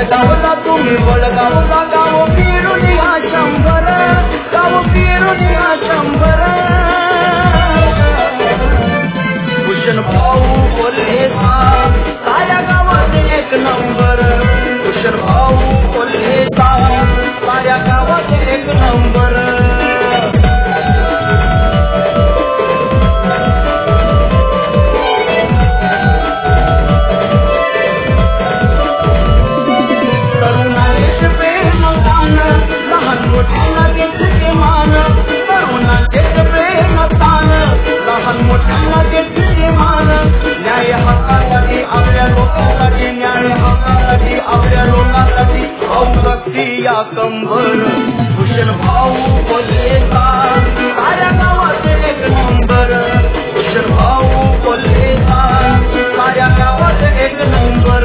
वडगावला तुम्ही वडगावला गाव फिरून या शंभर गाव फिरून या शंभर भूषण भाऊ बोलले साऱ्या गावात एक नंबर भूषण भाऊ बोलले साऱ्या गावात एक नंबर न्याय हक्कासाठी आपल्या लोकांसाठी न्याय हक्कासाठी आपल्या लोकांसाठी अवभक्ती या कंबर भूषण भाऊ बोलले साऱ्या गावात एक नंबर भूषण भाऊ बोलले साऱ्या गावात एक नंबर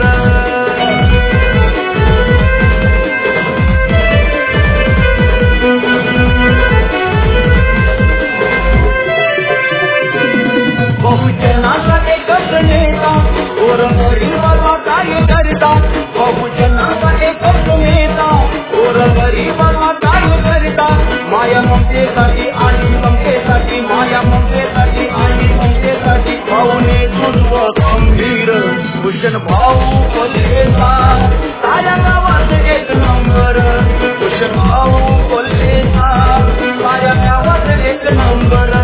बहुजनाचा एकच नेता गोरगरिबाला काय करता बहुजनाचा एकच नेता गोरगरिबाला काय करता माया ममतेसाठी आणि ममतेसाठी माया ममतेसाठी आणि ममतेसाठी भाऊने तुझ गंभीर भूषण भाऊ बोलले साऱ्या गावात एक नंबर भूषण भाऊ बोलले साऱ्या गावात एक नंबर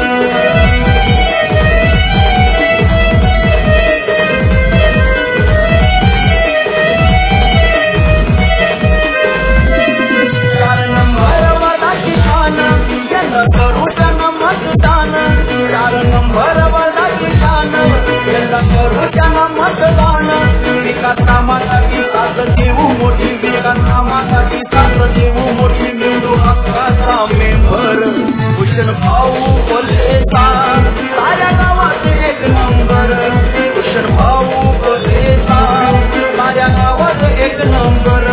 मतदान विकास कामासाठी साथ देऊ मोठी विकास कामासाठी साथ देऊ मोठी निवडू हक्काचा मेंबर भूषण भाऊ बोलले साऱ्या गावात एक नंबर भूषण भाऊ बोलले साऱ्या गावात एक नंबर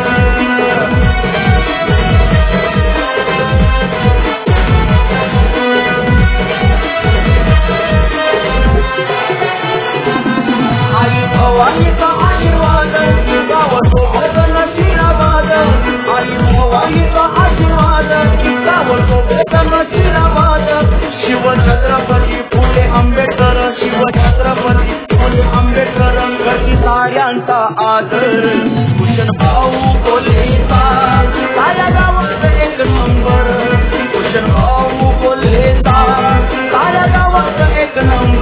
भवानीचा आशीर्वाद गावसोबत नशिराबाद आई भवानीचा आशीर्वाद गावसोबत नशिराबाद शिवछत्रपती फुले आंबेडकर शिवछत्रपती फुले आंबेडकर गती साऱ्यांचा आदर भूषण भाऊ बोलले साऱ्या गावात एक नंबर भूषण भाऊ बोलले साऱ्या गावात एक नंबर